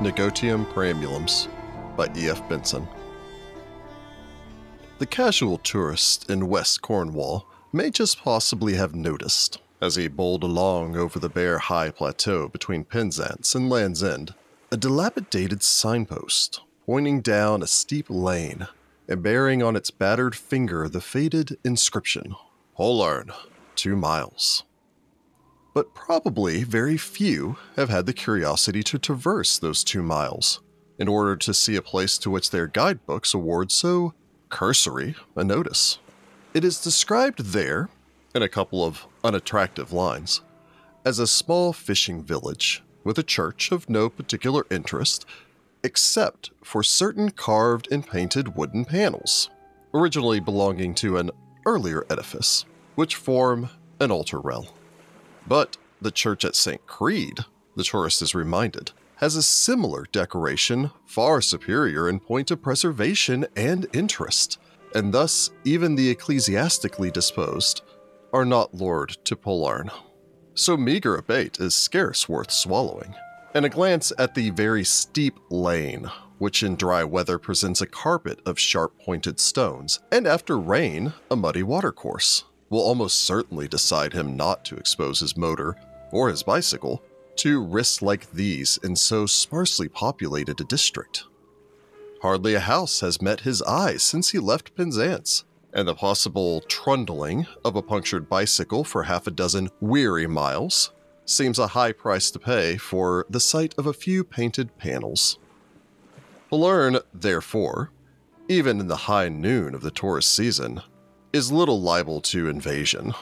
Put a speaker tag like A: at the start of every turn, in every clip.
A: Negotium Perambulums by E.F. Benson. The casual tourist in West Cornwall may just possibly have noticed, as he bowled along over the bare high plateau between Penzance and Land's End, a dilapidated signpost pointing down a steep lane and bearing on its battered finger the faded inscription, Pollarn, 2 miles. But probably very few have had the curiosity to traverse those 2 miles in order to see a place to which their guidebooks award so cursory a notice. It is described there, in a couple of unattractive lines, as a small fishing village with a church of no particular interest except for certain carved and painted wooden panels, originally belonging to an earlier edifice, which form an altar rail. But the church at St. Creed, the tourist is reminded, has a similar decoration far superior in point of preservation and interest, and thus even the ecclesiastically disposed are not lured to Pollarn. So meager a bait is scarce worth swallowing, and a glance at the very steep lane, which in dry weather presents a carpet of sharp-pointed stones, and after rain, a muddy watercourse, will almost certainly decide him not to expose his motor or his bicycle to risks like these in so sparsely populated a district. Hardly a house has met his eye since he left Penzance, and the possible trundling of a punctured bicycle for half a dozen weary miles seems a high price to pay for the sight of a few painted panels. Pollarn, therefore, even in the high noon of the tourist season, is little liable to invasion.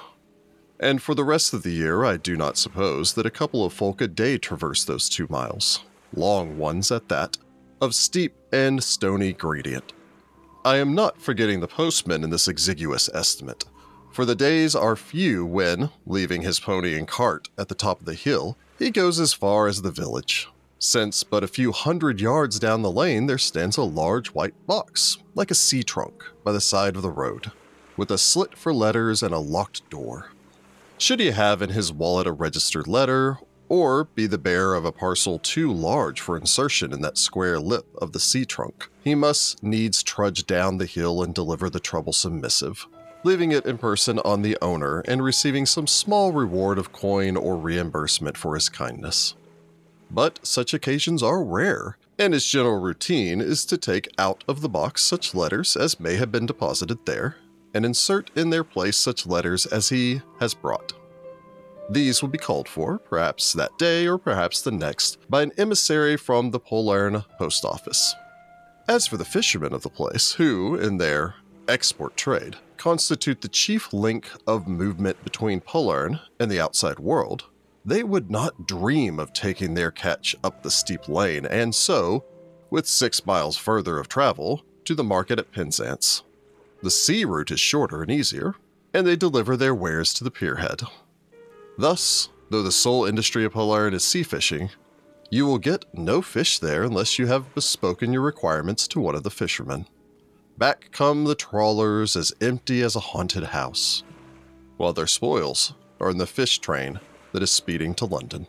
A: And for the rest of the year, I do not suppose that a couple of folk a day traverse those 2 miles, long ones at that, of steep and stony gradient. I am not forgetting the postman in this exiguous estimate, for the days are few when, leaving his pony and cart at the top of the hill, he goes as far as the village, since but a few hundred yards down the lane there stands a large white box, like a sea trunk, by the side of the road, with a slit for letters and a locked door. Should he have in his wallet a registered letter, or be the bearer of a parcel too large for insertion in that square lip of the sea trunk, he must needs trudge down the hill and deliver the troublesome missive, leaving it in person on the owner and receiving some small reward of coin or reimbursement for his kindness. But such occasions are rare, and his general routine is to take out of the box such letters as may have been deposited there, and insert in their place such letters as he has brought. These will be called for, perhaps that day or perhaps the next, by an emissary from the Pollarn post office. As for the fishermen of the place, who, in their export trade, constitute the chief link of movement between Pollarn and the outside world, they would not dream of taking their catch up the steep lane and so, with 6 miles further of travel, to the market at Penzance. The sea route is shorter and easier, and they deliver their wares to the pierhead. Thus, though the sole industry of Pollarn is sea fishing, you will get no fish there unless you have bespoken your requirements to one of the fishermen. Back come the trawlers as empty as a haunted house, while their spoils are in the fish train that is speeding to London.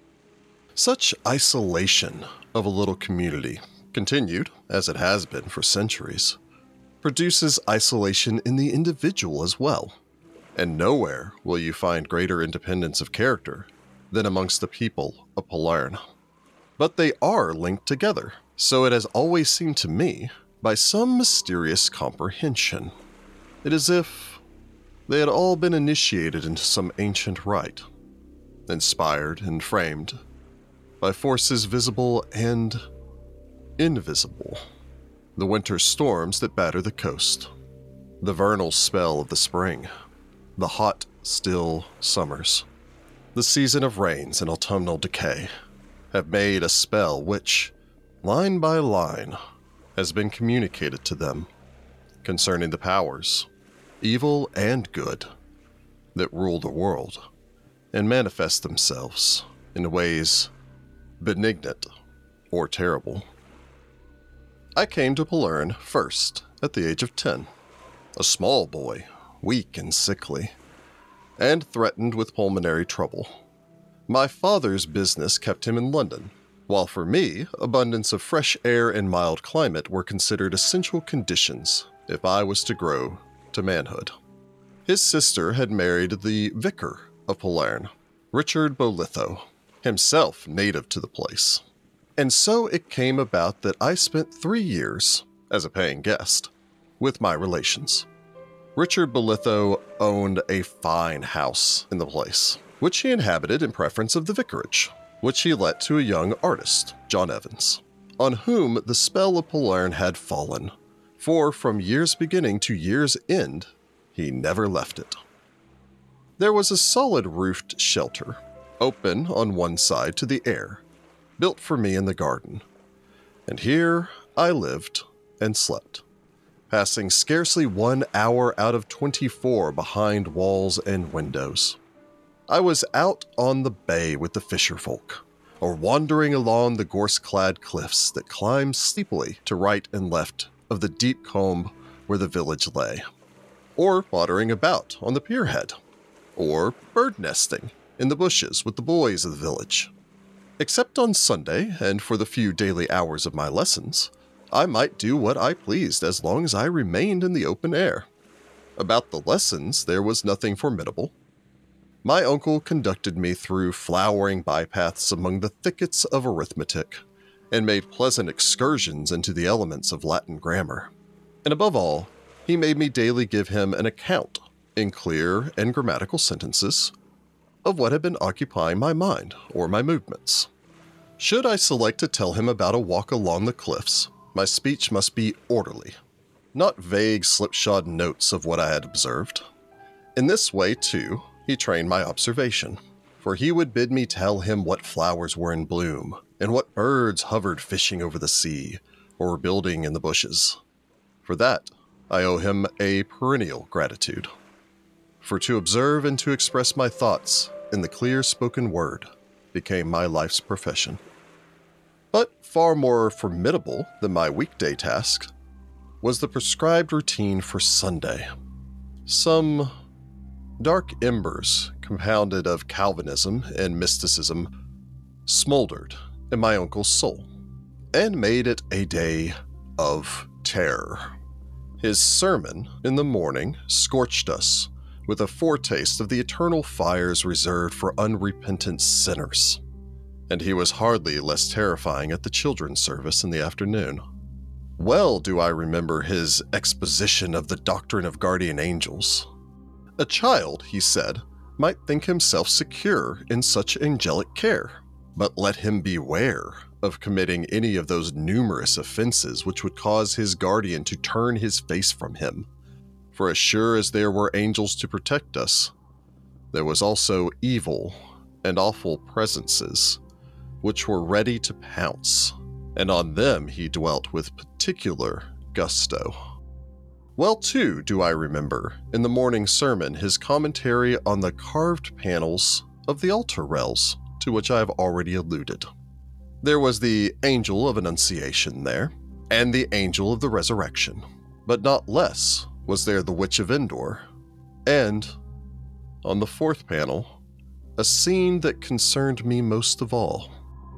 A: Such isolation of a little community, continued, as it has been for centuries, produces isolation in the individual as well, and nowhere will you find greater independence of character than amongst the people of Pollarn. But they are linked together, so it has always seemed to me, by some mysterious comprehension. It is as if they had all been initiated into some ancient rite, inspired and framed by forces visible and invisible. The winter storms that batter the coast, the vernal spell of the spring, the hot, still summers, the season of rains and autumnal decay, have made a spell which, line by line, has been communicated to them concerning the powers, evil and good, that rule the world and manifest themselves in ways benignant or terrible. I came to Pollarn first at the age of 10, a small boy, weak and sickly, and threatened with pulmonary trouble. My father's business kept him in London, while for me, abundance of fresh air and mild climate were considered essential conditions if I was to grow to manhood. His sister had married the vicar of Pollarn, Richard Bolitho, himself native to the place. And so it came about that I spent 3 years, as a paying guest, with my relations. Richard Bolitho owned a fine house in the place, which he inhabited in preference of the vicarage, which he let to a young artist, John Evans, on whom the spell of Pollarn had fallen, for from year's beginning to year's end, he never left it. There was a solid roofed shelter, open on one side to the air, built for me in the garden, and here I lived and slept, passing scarcely 1 hour out of 24 behind walls and windows. I was out on the bay with the fisherfolk, or wandering along the gorse-clad cliffs that climbed steeply to right and left of the deep combe where the village lay, or pottering about on the pierhead, or bird nesting in the bushes with the boys of the village. Except on Sunday, and for the few daily hours of my lessons, I might do what I pleased as long as I remained in the open air. About the lessons, there was nothing formidable. My uncle conducted me through flowering bypaths among the thickets of arithmetic, and made pleasant excursions into the elements of Latin grammar. And above all, he made me daily give him an account, in clear and grammatical sentences, of what had been occupying my mind or my movements. Should I select to tell him about a walk along the cliffs, my speech must be orderly, not vague slipshod notes of what I had observed. In this way, too, he trained my observation, for he would bid me tell him what flowers were in bloom, and what birds hovered fishing over the sea, or were building in the bushes. For that, I owe him a perennial gratitude. For to observe and to express my thoughts in the clear spoken word became my life's profession. But far more formidable than my weekday task was the prescribed routine for Sunday. Some dark embers, compounded of Calvinism and mysticism, smoldered in my uncle's soul, and made it a day of terror. His sermon in the morning scorched us with a foretaste of the eternal fires reserved for unrepentant sinners, and he was hardly less terrifying at the children's service in the afternoon. Well do I remember his exposition of the doctrine of guardian angels. A child, he said, might think himself secure in such angelic care, but let him beware of committing any of those numerous offenses which would cause his guardian to turn his face from him. For as sure as there were angels to protect us, there was also evil and awful presences which were ready to pounce, and on them he dwelt with particular gusto. Well, too, do I remember, in the morning sermon, his commentary on the carved panels of the altar rails, to which I have already alluded. There was the angel of Annunciation there, and the angel of the Resurrection, but not less was there the Witch of Endor, and, on the 4th panel, a scene that concerned me most of all.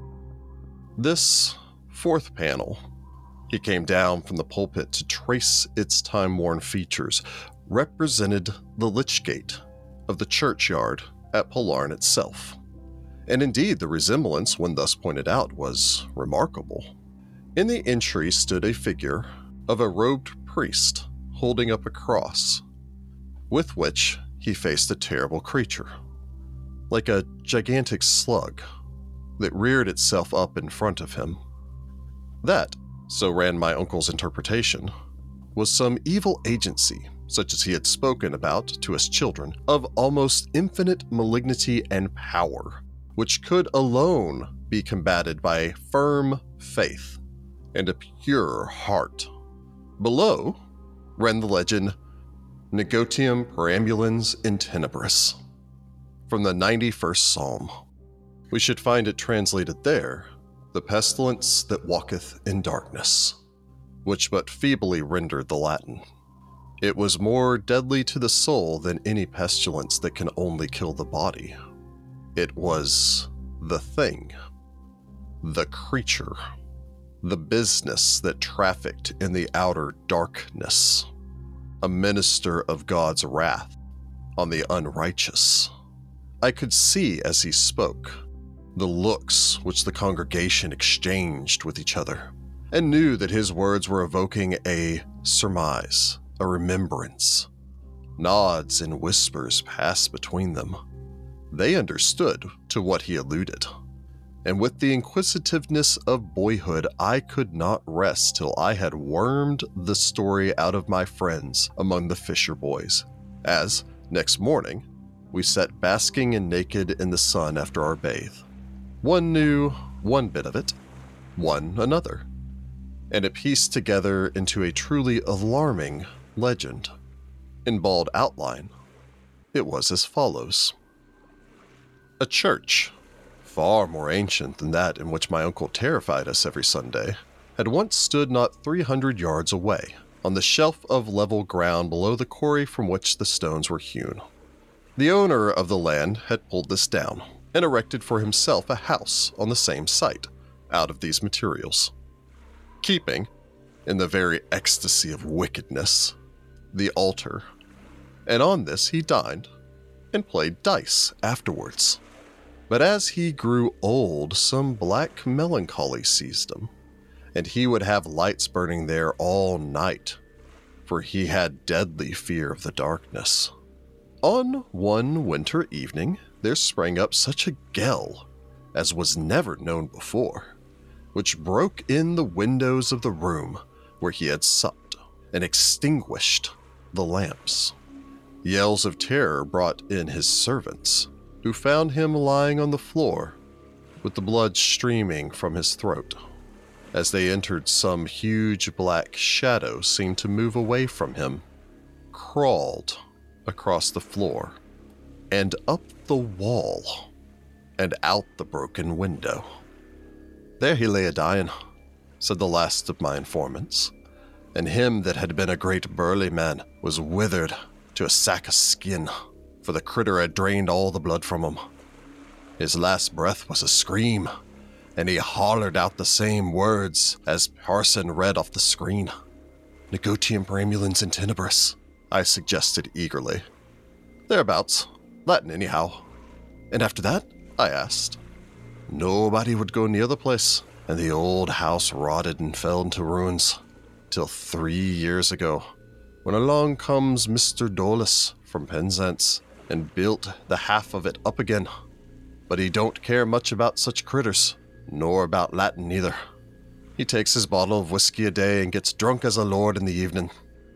A: This 4th panel, he came down from the pulpit to trace its time-worn features, represented the Lich Gate of the churchyard at Pollarn itself. And indeed, the resemblance, when thus pointed out, was remarkable. In the entry stood a figure of a robed priest holding up a cross, with which he faced a terrible creature, like a gigantic slug that reared itself up in front of him. That, so ran my uncle's interpretation, was some evil agency, such as he had spoken about to us children, of almost infinite malignity and power, which could alone be combated by firm faith and a pure heart. Below ran the legend, Negotium perambulans in tenebris, from the 91st Psalm. We should find it translated there, the pestilence that walketh in darkness, which but feebly rendered the Latin. It was more deadly to the soul than any pestilence that can only kill the body. It was the thing. The creature. The business that trafficked in the outer darkness. A minister of God's wrath on the unrighteous. I could see as he spoke the looks which the congregation exchanged with each other, and knew that his words were evoking a surmise, a remembrance. Nods and whispers passed between them. They understood to what he alluded, and with the inquisitiveness of boyhood, I could not rest till I had wormed the story out of my friends among the fisher boys, as, next morning, we sat basking and naked in the sun after our bathe. One knew one bit of it, one another, and it pieced together into a truly alarming legend. In bald outline, it was as follows. A church, far more ancient than that in which my uncle terrified us every Sunday, had once stood not 300 yards away, on the shelf of level ground below the quarry from which the stones were hewn. The owner of the land had pulled this down, and erected for himself a house on the same site, out of these materials, keeping, in the very ecstasy of wickedness, the altar, and on this he dined and played dice afterwards. But as he grew old, some black melancholy seized him, and he would have lights burning there all night, for he had deadly fear of the darkness. On one winter evening, there sprang up such a gale as was never known before, which broke in the windows of the room where he had supped and extinguished the lamps. Yells of terror brought in his servants, who found him lying on the floor with the blood streaming from his throat. As they entered, some huge black shadow seemed to move away from him, crawled across the floor, and up the wall, and out the broken window. There he lay a-dying, said the last of my informants, and him that had been a great burly man was withered to a sack of skin, for the critter had drained all the blood from him. His last breath was a scream, and he hollered out the same words as Parson read off the screen. Negotium perambulans in tenebris, I suggested eagerly. Thereabouts. Latin, anyhow. And after that? I asked. Nobody would go near the place, and the old house rotted and fell into ruins, till 3 years ago, when along comes Mr. Dolus from Penzance and built the half of it up again. But he don't care much about such critters, nor about Latin neither. He takes his bottle of whiskey a day and gets drunk as a lord in the evening.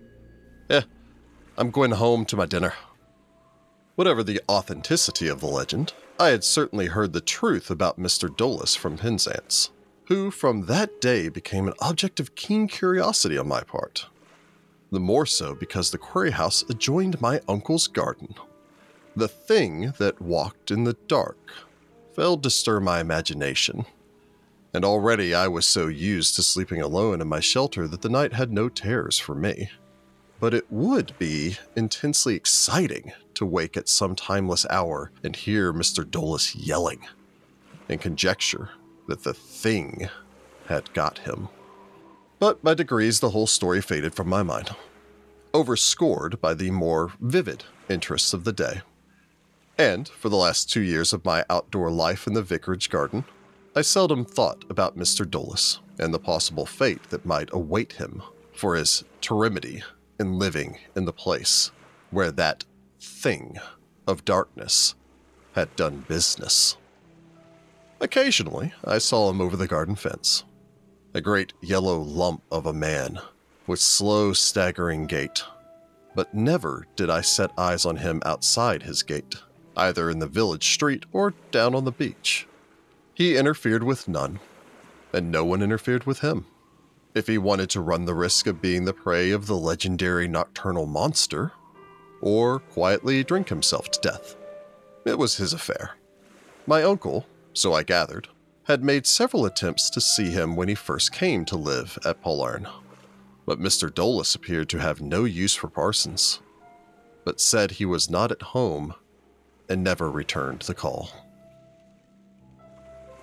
A: I'm going home to my dinner. Whatever the authenticity of the legend, I had certainly heard the truth about Mr. Dolus from Penzance, who from that day became an object of keen curiosity on my part. The more so because the quarry house adjoined my uncle's garden. The thing that walked in the dark failed to stir my imagination, and already I was so used to sleeping alone in my shelter that the night had no terrors for me. But it would be intensely exciting to wake at some timeless hour and hear Mr. Dolus yelling, and conjecture that the thing had got him. But by degrees the whole story faded from my mind, overscored by the more vivid interests of the day. And for the last 2 years of my outdoor life in the vicarage garden, I seldom thought about Mr. Dolus and the possible fate that might await him for his temerity in living in the place where that thing of darkness had done business. Occasionally, I saw him over the garden fence, a great yellow lump of a man with slow, staggering gait, but never did I set eyes on him outside his gate, either in the village street or down on the beach. He interfered with none, and no one interfered with him. If he wanted to run the risk of being the prey of the legendary nocturnal monster, or quietly drink himself to death, it was his affair. My uncle, so I gathered, had made several attempts to see him when he first came to live at Pollarn, but Mr. Dolus appeared to have no use for parsons, but said he was not at home and never returned the call.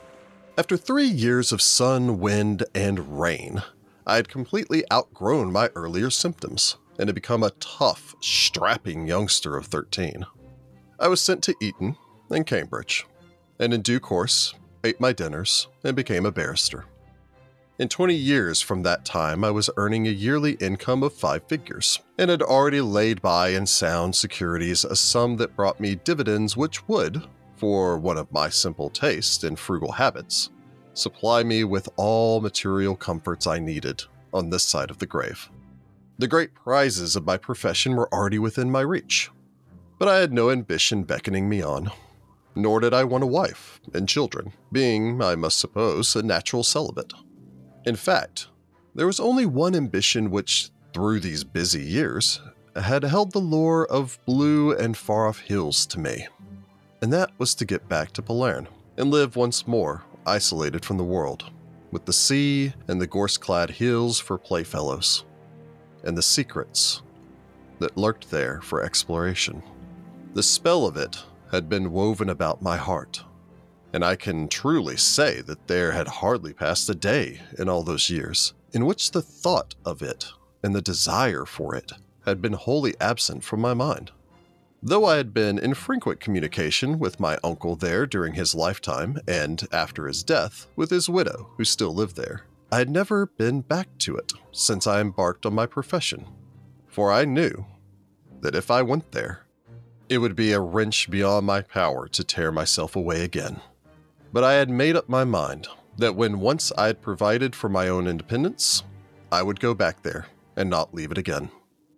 A: After 3 years of sun, wind, and rain, I had completely outgrown my earlier symptoms and had become a tough, strapping youngster of 13. I was sent to Eton and Cambridge, and in due course, ate my dinners and became a barrister. In 20 years from that time, I was earning a yearly income of 5 figures, and had already laid by in sound securities a sum that brought me dividends which would, for one of my simple taste and frugal habits, supply me with all material comforts I needed on this side of the grave. The great prizes of my profession were already within my reach, but I had no ambition beckoning me on, nor did I want a wife and children, being, I must suppose, a natural celibate. In fact, there was only one ambition which, through these busy years, had held the lure of blue and far-off hills to me, and that was to get back to Polerne and live once more isolated from the world, with the sea and the gorse-clad hills for playfellows, and the secrets that lurked there for exploration. The spell of it had been woven about my heart, and I can truly say that there had hardly passed a day in all those years in which the thought of it and the desire for it had been wholly absent from my mind. Though I had been in frequent communication with my uncle there during his lifetime and, after his death, with his widow who still lived there, I had never been back to it since I embarked on my profession, for I knew that if I went there, it would be a wrench beyond my power to tear myself away again. But I had made up my mind that when once I had provided for my own independence, I would go back there and not leave it again.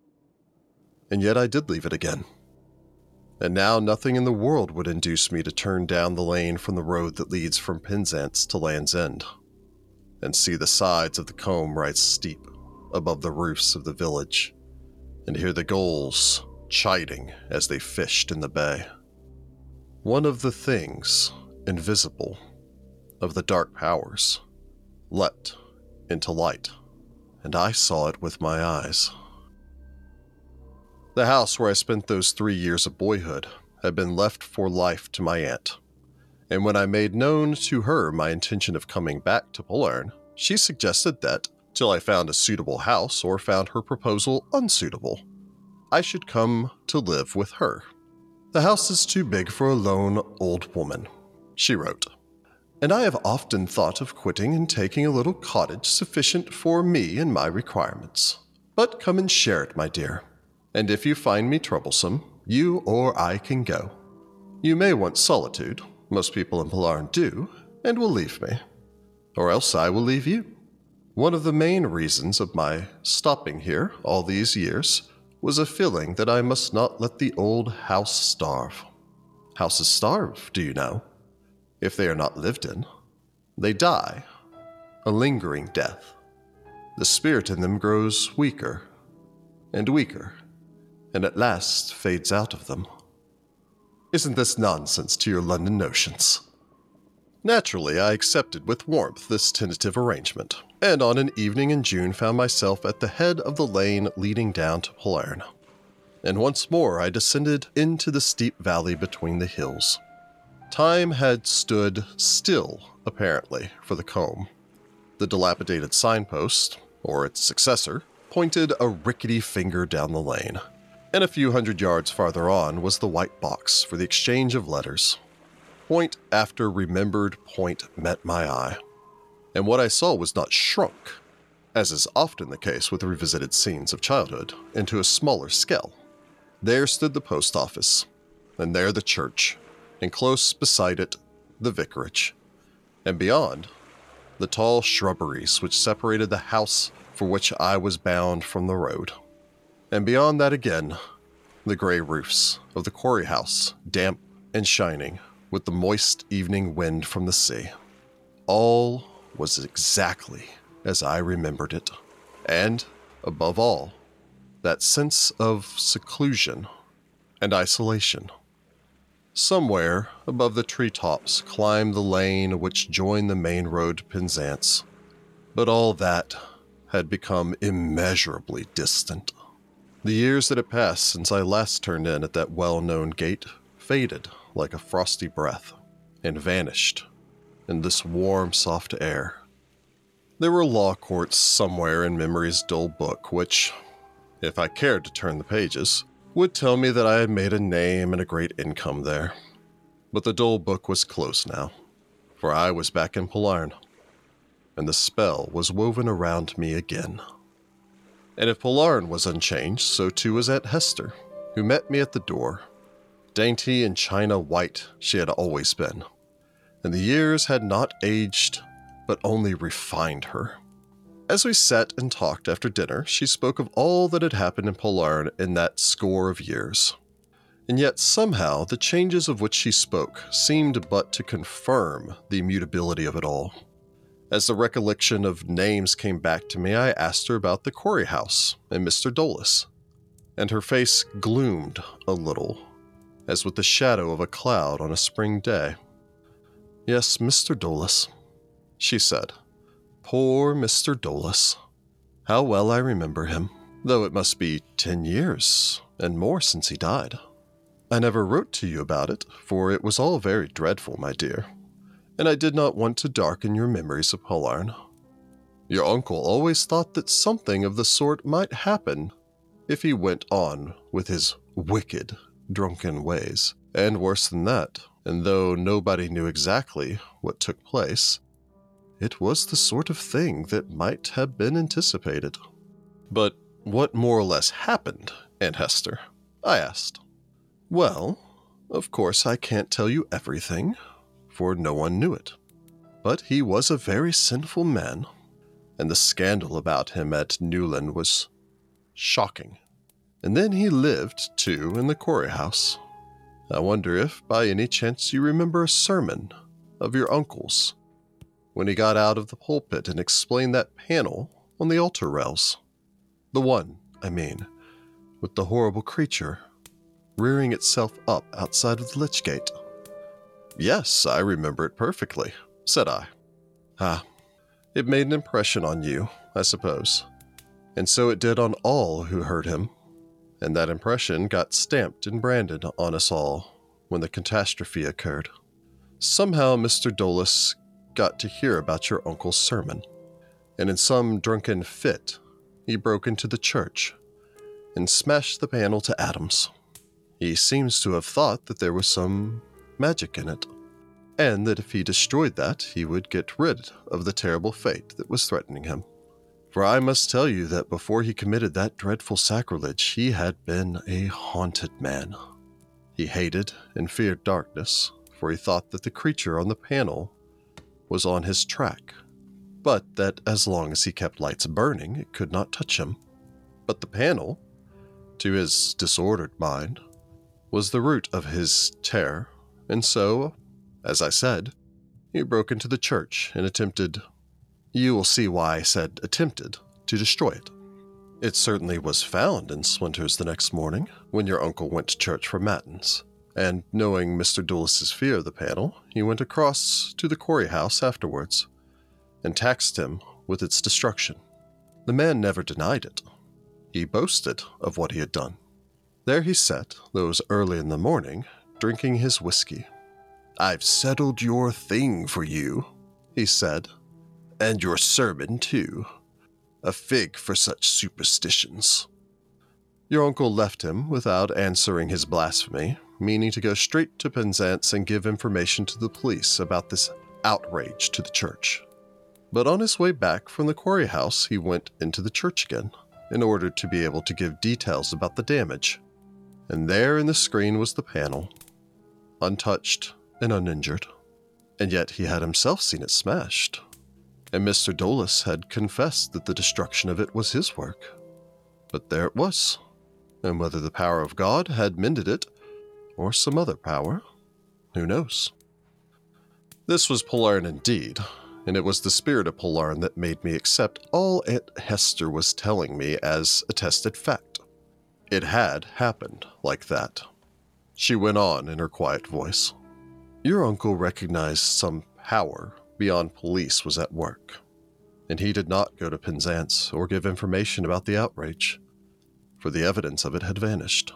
A: And yet I did leave it again. And now nothing in the world would induce me to turn down the lane from the road that leads from Penzance to Land's End, and see the sides of the combe rise steep above the roofs of the village, and hear the gulls chiding as they fished in the bay. One of the things invisible of the dark powers leapt into light, and I saw it with my eyes. The house where I spent those 3 years of boyhood had been left for life to my aunt, and when I made known to her my intention of coming back to Polerne, she suggested that, till I found a suitable house or found her proposal unsuitable, I should come to live with her. "The house is too big for a lone old woman," she wrote, "and I have often thought of quitting and taking a little cottage sufficient for me and my requirements. But come and share it, my dear, and if you find me troublesome, you or I can go. You may want solitude, most people in Polerne do, and will leave me, or else I will leave you. One of the main reasons of my stopping here all these years was a feeling that I must not let the old house starve. Houses starve, do you know? If they are not lived in, they die, a lingering death. The spirit in them grows weaker and weaker, and at last fades out of them. Isn't this nonsense to your London notions?" Naturally, I accepted with warmth this tentative arrangement, and on an evening in June found myself at the head of the lane leading down to Polerne. And once more I descended into the steep valley between the hills. Time had stood still, apparently, for the combe. The dilapidated signpost, or its successor, pointed a rickety finger down the lane, and a few hundred yards farther on was the white box for the exchange of letters. Point after remembered point met my eye, and what I saw was not shrunk, as is often the case with revisited scenes of childhood, into a smaller scale. There stood the post office, and there the church, and close beside it, the vicarage, and beyond, the tall shrubberies which separated the house for which I was bound from the road. And beyond that again, the gray roofs of the quarry house, damp and shining, with the moist evening wind from the sea. All was exactly as I remembered it, and, above all, that sense of seclusion and isolation. Somewhere above the treetops climbed the lane which joined the main road to Penzance, but all that had become immeasurably distant. The years that had passed since I last turned in at that well-known gate faded like a frosty breath, and vanished in this warm, soft air. There were law courts somewhere in memory's dull book, which, if I cared to turn the pages, would tell me that I had made a name and a great income there. But the dull book was closed now, for I was back in Polarn, and the spell was woven around me again. And if Polarn was unchanged, so too was Aunt Hester, who met me at the door. Dainty and china white she had always been, and the years had not aged, but only refined her. As we sat and talked after dinner, she spoke of all that had happened in Polarn in that score of years. And yet somehow the changes of which she spoke seemed but to confirm the immutability of it all. As the recollection of names came back to me, I asked her about the Quarry House and Mr. Dolus, and her face gloomed a little, as with the shadow of a cloud on a spring day. "Yes, Mr. Dolus," she said. "Poor Mr. Dolus. How well I remember him, though it must be 10 years and more since he died. I never wrote to you about it, for it was all very dreadful, my dear, and I did not want to darken your memories of Polarn. Your uncle always thought that something of the sort might happen if he went on with his wicked, drunken ways, and worse than that, and though nobody knew exactly what took place, it was the sort of thing that might have been anticipated." "But what more or less happened, Aunt Hester?" I asked. "Well, of course I can't tell you everything, for no one knew it. But he was a very sinful man, and the scandal about him at Newland was shocking. And then he lived, too, in the Quarry House. I wonder if, by any chance, you remember a sermon of your uncle's, when he got out of the pulpit and explained that panel on the altar rails. The one, I mean, with the horrible creature rearing itself up outside of the Lich Gate." "Yes, I remember it perfectly," said I. "Ah, it made an impression on you, I suppose, and so it did on all who heard him, and that impression got stamped and branded on us all when the catastrophe occurred. Somehow Mr. Dolus got to hear about your uncle's sermon, and in some drunken fit, he broke into the church and smashed the panel to atoms. He seems to have thought that there was some magic in it, and that if he destroyed that, he would get rid of the terrible fate that was threatening him. For I must tell you that before he committed that dreadful sacrilege, he had been a haunted man. He hated and feared darkness, for he thought that the creature on the panel was on his track, but that as long as he kept lights burning, it could not touch him. But the panel, to his disordered mind, was the root of his terror, and so, as I said, he broke into the church and attempted— you will see why I said attempted to destroy it. It certainly was found in splinters the next morning, when your uncle went to church for matins, and knowing Mr. Dulis's fear of the panel, he went across to the Quarry House afterwards, and taxed him with its destruction. The man never denied it. He boasted of what he had done. There he sat, though it was early in the morning, drinking his whiskey. 'I've settled your thing for you,' he said, 'and your sermon, too. A fig for such superstitions.' Your uncle left him without answering his blasphemy, meaning to go straight to Penzance and give information to the police about this outrage to the church. But on his way back from the Quarry House, he went into the church again, in order to be able to give details about the damage. And there in the screen was the panel, untouched and uninjured. And yet he had himself seen it smashed. And Mr. Dolus had confessed that the destruction of it was his work. But there it was, and whether the power of God had mended it, or some other power, who knows? This was Polarn indeed, and it was the spirit of Polarn that made me accept all Aunt Hester was telling me as attested fact. It had happened like that. She went on in her quiet voice. Your uncle recognized some power beyond police was at work, and he did not go to Penzance or give information about the outrage, for the evidence of it had vanished.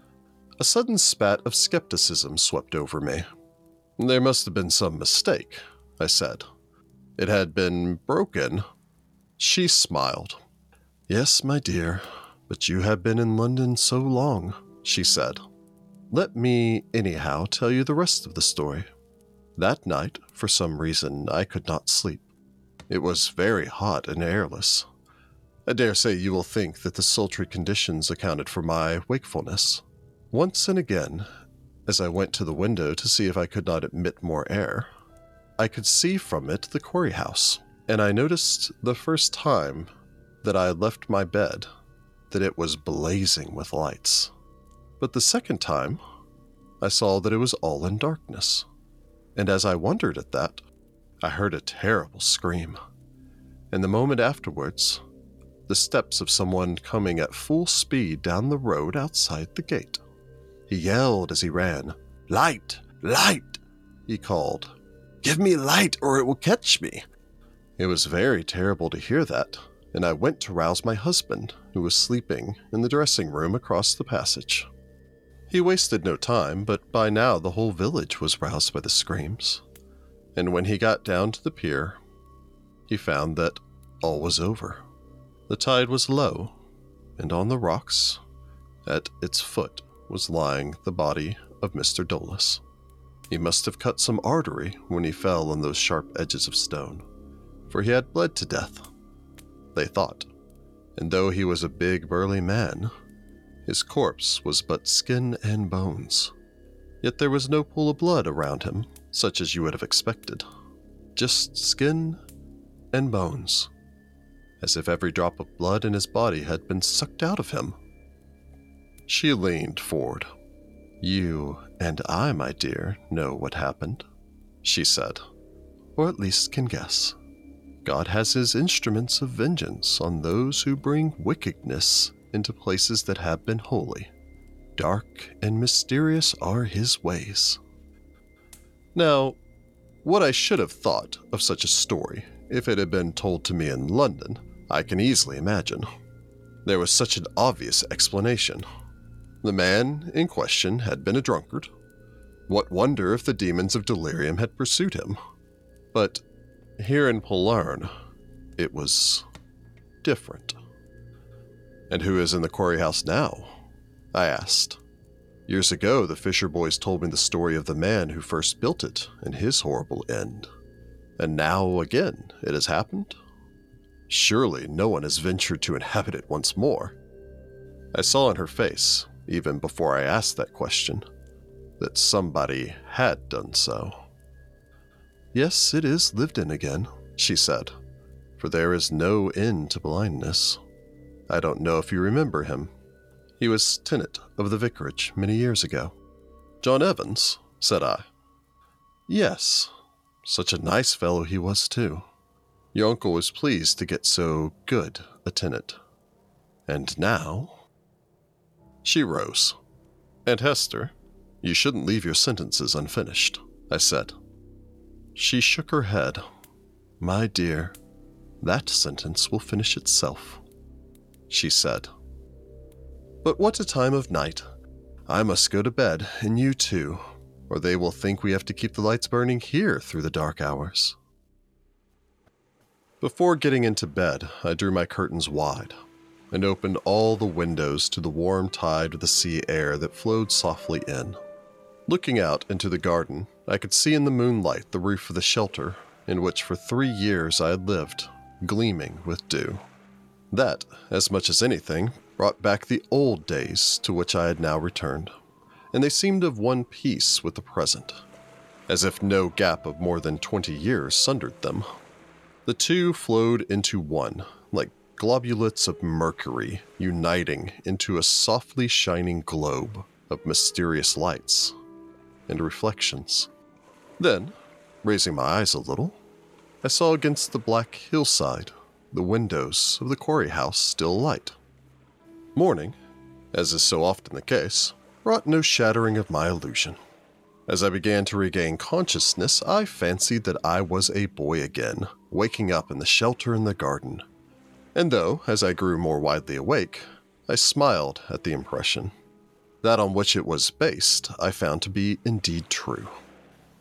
A: A sudden spat of skepticism swept over me. There must have been some mistake, I said. It had been broken. She smiled. Yes, my dear, but you have been in London so long, she said. Let me, anyhow, tell you the rest of the story. That night, for some reason, I could not sleep. It was very hot and airless. I dare say you will think that the sultry conditions accounted for my wakefulness. Once and again, as I went to the window to see if I could not admit more air, I could see from it the quarry house, and I noticed the first time that I had left my bed that it was blazing with lights. But the second time, I saw that it was all in darkness, and as I wondered at that, I heard a terrible scream, and the moment afterwards, the steps of someone coming at full speed down the road outside the gate. He yelled as he ran. "Light! Light!" he called. "Give me light or it will catch me." It was very terrible to hear that, and I went to rouse my husband, who was sleeping in the dressing room across the passage. He wasted no time, but by now the whole village was roused by the screams, and when he got down to the pier, he found that all was over. The tide was low, and on the rocks, at its foot, was lying the body of Mr. Dolus. He must have cut some artery when he fell on those sharp edges of stone, for he had bled to death, they thought, and though he was a big burly man, his corpse was but skin and bones. Yet there was no pool of blood around him, such as you would have expected. Just skin and bones, as if every drop of blood in his body had been sucked out of him. She leaned forward. "You and I, my dear, know what happened," she said, "or at least can guess. God has his instruments of vengeance on those who bring wickedness into places that have been holy. Dark and mysterious are his ways." Now, what I should have thought of such a story if it had been told to me in London, I can easily imagine. There was such an obvious explanation. The man in question had been a drunkard. What wonder if the demons of delirium had pursued him? But here in Polarn, it was different. "And who is in the quarry house now?" I asked. Years ago, the Fisher boys told me the story of the man who first built it and his horrible end. And now again, it has happened? Surely no one has ventured to inhabit it once more. I saw in her face, even before I asked that question, that somebody had done so. "Yes, it is lived in again," she said, "for there is no end to blindness. I don't know if you remember him. He was tenant of the vicarage many years ago." "John Evans?" said I. "Yes, such a nice fellow he was too. Your uncle was pleased to get so good a tenant. And now—" She rose. "Aunt Hester, you shouldn't leave your sentences unfinished," I said. She shook her head. "My dear, that sentence will finish itself," she said. "But what a time of night. I must go to bed, and you too, or they will think we have to keep the lights burning here through the dark hours." Before getting into bed, I drew my curtains wide and opened all the windows to the warm tide of the sea air that flowed softly in. Looking out into the garden, I could see in the moonlight the roof of the shelter in which for 3 years I had lived, gleaming with dew. That, as much as anything, brought back the old days to which I had now returned, and they seemed of one piece with the present, as if no gap of more than 20 years sundered them. The two flowed into one, like globulets of mercury uniting into a softly shining globe of mysterious lights and reflections. Then, raising my eyes a little, I saw against the black hillside the windows of the quarry house still alight. Morning, as is so often the case, brought no shattering of my illusion. As I began to regain consciousness, I fancied that I was a boy again, waking up in the shelter in the garden. And though, as I grew more widely awake, I smiled at the impression, that on which it was based I found to be indeed true.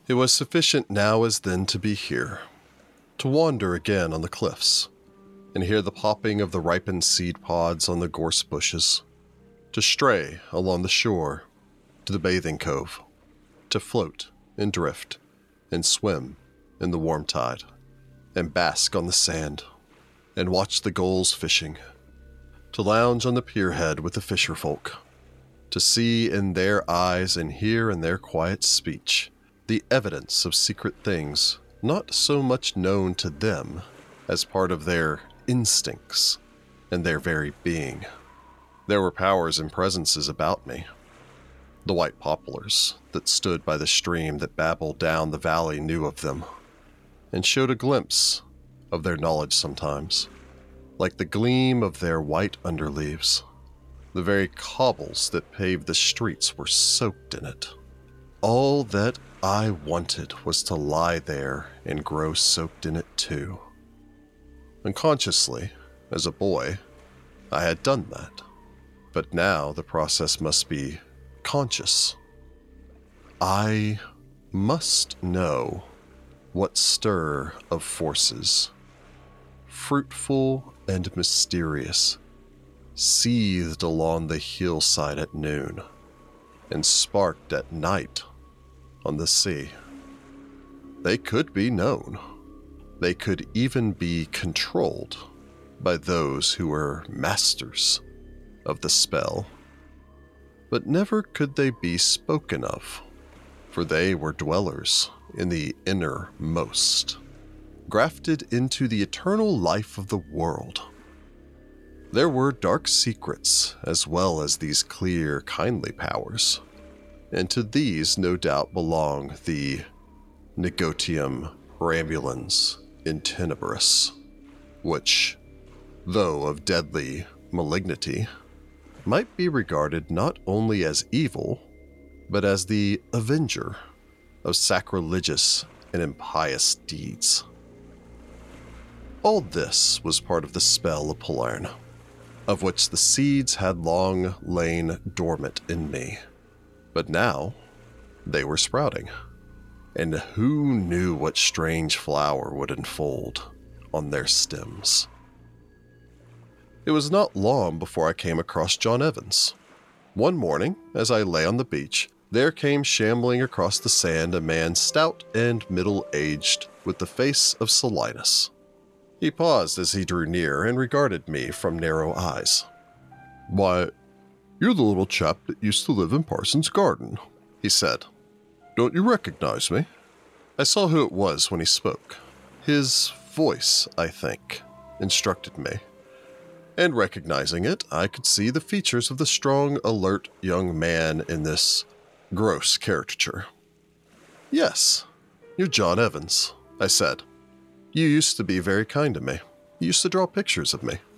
A: It was sufficient now as then to be here, to wander again on the cliffs, and hear the popping of the ripened seed pods on the gorse bushes, to stray along the shore to the bathing cove, to float and drift and swim in the warm tide, and bask on the sand, and watch the gulls fishing, to lounge on the pierhead with the fisher folk, to see in their eyes and hear in their quiet speech the evidence of secret things not so much known to them as part of their instincts and their very being. There were powers and presences about me. The white poplars that stood by the stream that babbled down the valley knew of them, and showed a glimpse of their knowledge sometimes, like the gleam of their white underleaves. The very cobbles that paved the streets were soaked in it. All that I wanted was to lie there and grow soaked in it too. Unconsciously, as a boy, I had done that, but now the process must be conscious. I must know what stir of forces, fruitful and mysterious, seethed along the hillside at noon and sparked at night on the sea. They could be known. They could even be controlled by those who were masters of the spell. But never could they be spoken of, for they were dwellers in the innermost, grafted into the eternal life of the world. There were dark secrets as well as these clear, kindly powers, and to these no doubt belong the Negotium Rambulans in Tenebris, which, though of deadly malignity, might be regarded not only as evil, but as the avenger of sacrilegious and impious deeds. All this was part of the spell of Polern, of which the seeds had long lain dormant in me. But now they were sprouting, and who knew what strange flower would unfold on their stems? It was not long before I came across John Evans. One morning, as I lay on the beach, there came shambling across the sand a man stout and middle-aged with the face of Silenus. He paused as he drew near and regarded me from narrow eyes. "Why, you're the little chap that used to live in Parson's Garden," he said. "Don't you recognize me?" I saw who it was when he spoke. His voice, I think, instructed me. And recognizing it, I could see the features of the strong, alert young man in this gross caricature. "Yes, you're John Evans," I said. "You used to be very kind to me. You used to draw pictures of me."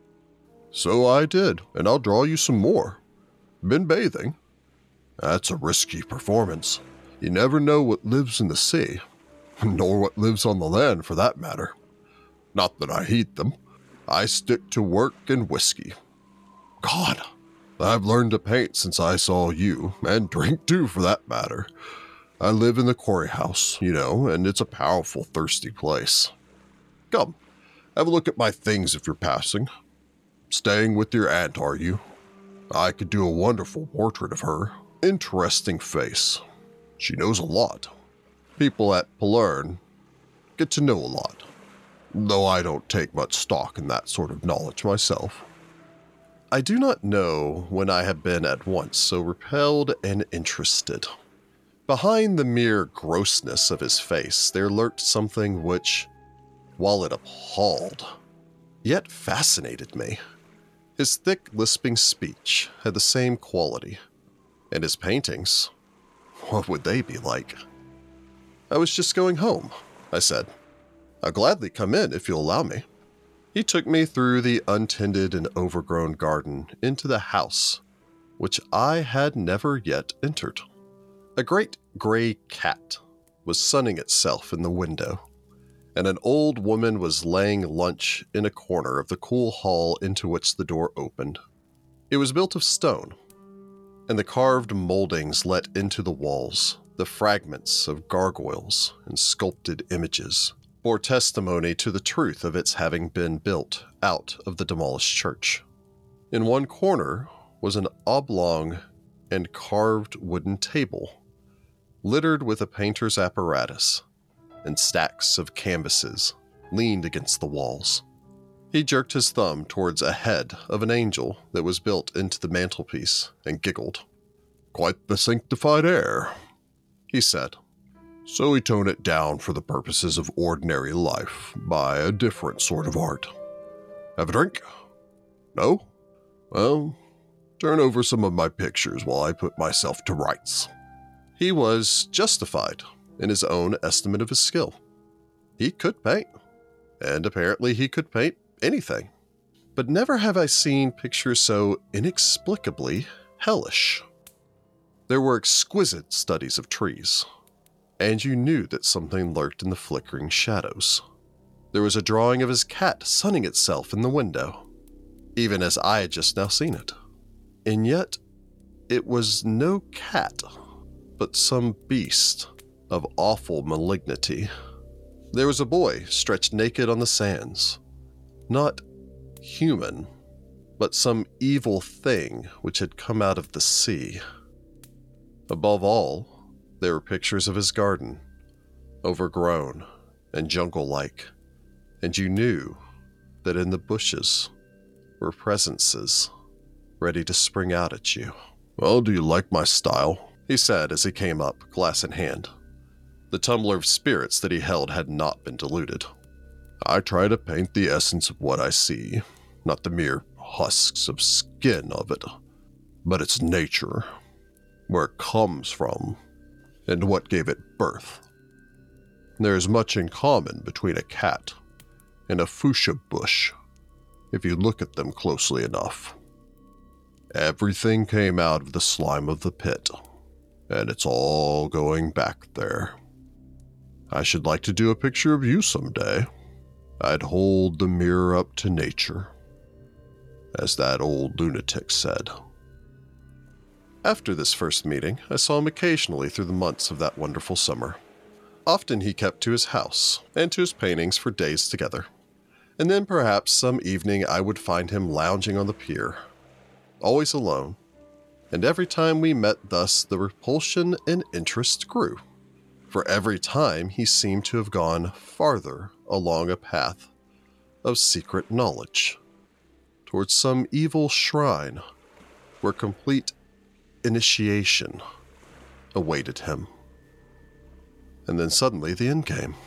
A: "So I did, and I'll draw you some more. Been bathing? That's a risky performance. You never know what lives in the sea, nor what lives on the land for that matter. Not that I heed them. I stick to work and whiskey. God, I've learned to paint since I saw you, and drink too for that matter. I live in the quarry house, you know, and it's a powerful thirsty place. Come, have a look at my things if you're passing. Staying with your aunt, are you? I could do a wonderful portrait of her. Interesting face. She knows a lot. People at Polern get to know a lot, though I don't take much stock in that sort of knowledge myself." I do not know when I have been at once so repelled and interested. Behind the mere grossness of his face there lurked something which, while it appalled, yet fascinated me. His thick, lisping speech had the same quality, and his paintings, what would they be like? "I was just going home," I said. "I'll gladly come in if you'll allow me." He took me through the untended and overgrown garden into the house, which I had never yet entered. A great gray cat was sunning itself in the window, and an old woman was laying lunch in a corner of the cool hall into which the door opened. It was built of stone, and the carved moldings let into the walls The fragments of gargoyles and sculpted images bore testimony to the truth of its having been built out of the demolished church. In one corner was an oblong and carved wooden table, littered with a painter's apparatus, and stacks of canvases leaned against the walls. He jerked his thumb towards a head of an angel that was built into the mantelpiece and giggled. "Quite the sanctified air," he said. "So we tone it down for the purposes of ordinary life by a different sort of art. Have a drink? No? Well, turn over some of my pictures while I put myself to rights." He was justified in his own estimate of his skill. He could paint, and apparently he could paint anything. But never have I seen pictures so inexplicably hellish. There were exquisite studies of trees, and you knew that something lurked in the flickering shadows. There was a drawing of his cat sunning itself in the window, even as I had just now seen it. And yet, it was no cat, but some beast of awful malignity. There was a boy stretched naked on the sands, not human, but some evil thing which had come out of the sea. Above all, there were pictures of his garden, overgrown and jungle-like, and you knew that in the bushes were presences ready to spring out at you. "Well, do you like my style?" he said as he came up, glass in hand. The tumbler of spirits that he held had not been diluted. "I try to paint the essence of what I see, not the mere husks of skin of it, but its nature, where it comes from, and what gave it birth. There is much in common between a cat and a fuchsia bush, if you look at them closely enough. Everything came out of the slime of the pit, and it's all going back there. I should like to do a picture of you someday. I'd hold the mirror up to nature, as that old lunatic said." After this first meeting, I saw him occasionally through the months of that wonderful summer. Often he kept to his house and to his paintings for days together, and then perhaps some evening I would find him lounging on the pier, always alone, and every time we met thus the repulsion and interest grew. For every time he seemed to have gone farther along a path of secret knowledge, towards some evil shrine where complete initiation awaited him. And then suddenly the end came.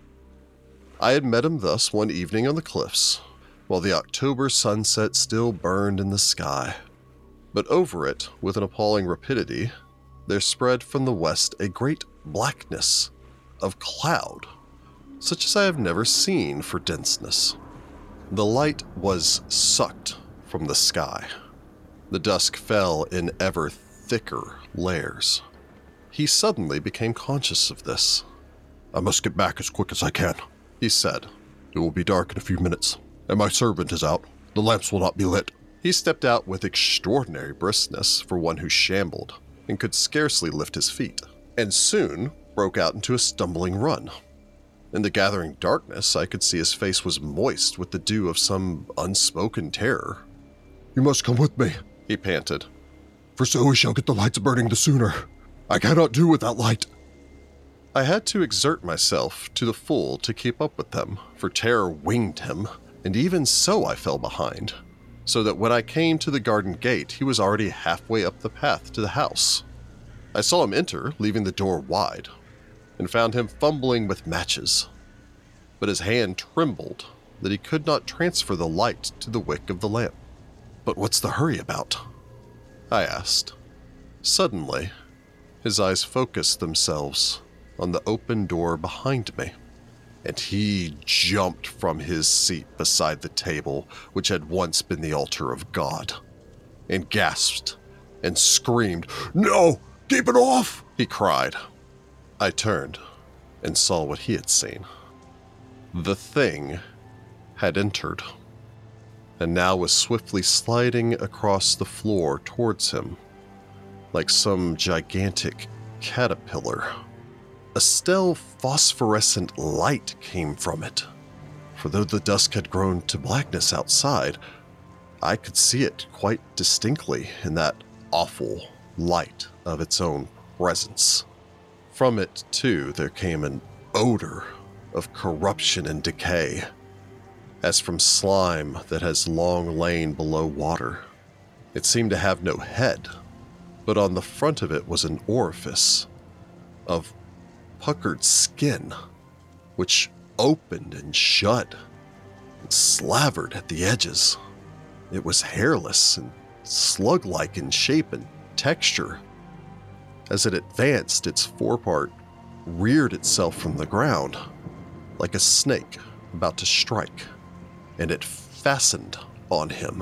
A: I had met him thus one evening on the cliffs, while the October sunset still burned in the sky. But over it, with an appalling rapidity, there spread from the west a great blackness of cloud, such as I have never seen for denseness. The light was sucked from the sky. The dusk fell in ever thicker layers. He suddenly became conscious of this. "I must get back as quick as I can," he said. "It will be dark in a few minutes, and my servant is out. The lamps will not be lit." He stepped out with extraordinary briskness for one who shambled and could scarcely lift his feet, and soon broke out into a stumbling run. In the gathering darkness, I could see his face was moist with the dew of some unspoken terror. "You must come with me," he panted, "for so we shall get the lights burning the sooner. I cannot do without light." I had to exert myself to the full to keep up with them, for terror winged him, and even so I fell behind, so that when I came to the garden gate, he was already halfway up the path to the house. I saw him enter, leaving the door wide, and found him fumbling with matches, but his hand trembled that he could not transfer the light to the wick of the lamp. "But what's the hurry about?" I asked. Suddenly, his eyes focused themselves on the open door behind me, and he jumped from his seat beside the table which had once been the altar of God, and gasped and screamed. "No! Keep it off!" he cried. I turned and saw what he had seen. The thing had entered, and now was swiftly sliding across the floor towards him, like some gigantic caterpillar. A stale phosphorescent light came from it, for though the dusk had grown to blackness outside, I could see it quite distinctly in that awful light of its own presence. From it, too, there came an odor of corruption and decay, as from slime that has long lain below water. It seemed to have no head, but on the front of it was an orifice of puckered skin, which opened and shut and slavered at the edges. It was hairless and slug-like in shape and texture. As it advanced, its forepart reared itself from the ground like a snake about to strike, and it fastened on him.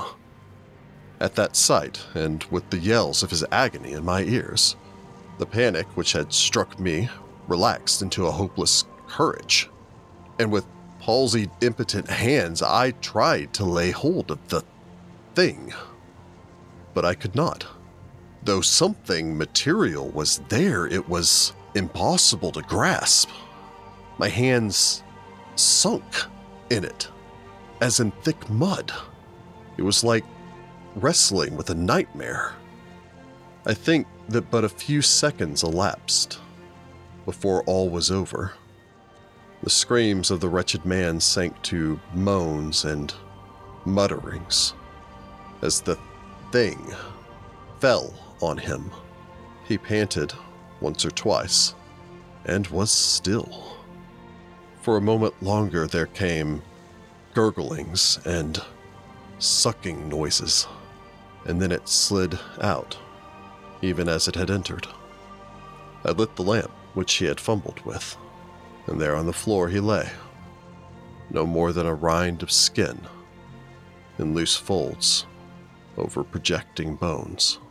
A: At that sight, and with the yells of his agony in my ears, the panic which had struck me relaxed into a hopeless courage, and with palsied, impotent hands I tried to lay hold of the thing. But I could not. Though something material was there, it was impossible to grasp. My hands sunk in it, as in thick mud. It was like wrestling with a nightmare. I think that but a few seconds elapsed before all was over. The screams of the wretched man sank to moans and mutterings as the thing fell on him. He panted once or twice and was still. For a moment longer there came gurglings and sucking noises, and then it slid out, even as it had entered. I lit the lamp which he had fumbled with, and there on the floor he lay, no more than a rind of skin in loose folds over projecting bones.